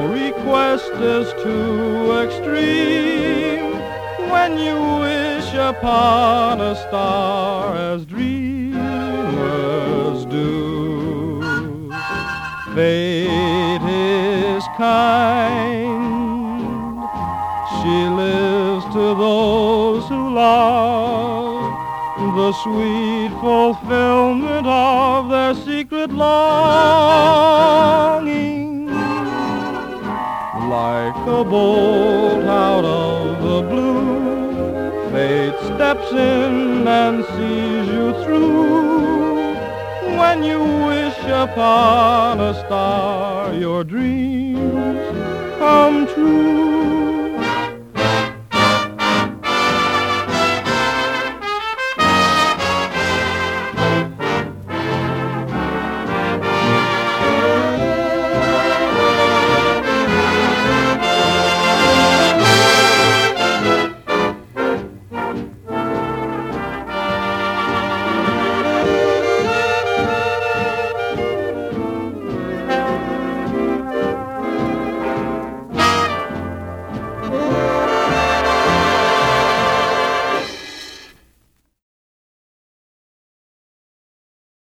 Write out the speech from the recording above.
No request is too extreme when you wish upon a star as dreamers do. Fate is kind. She lives to those who love the sweet fulfillment of their secret longing. Like a bolt out of the blue, fate steps in and sees you through. When you wish upon a star, your dreams come true.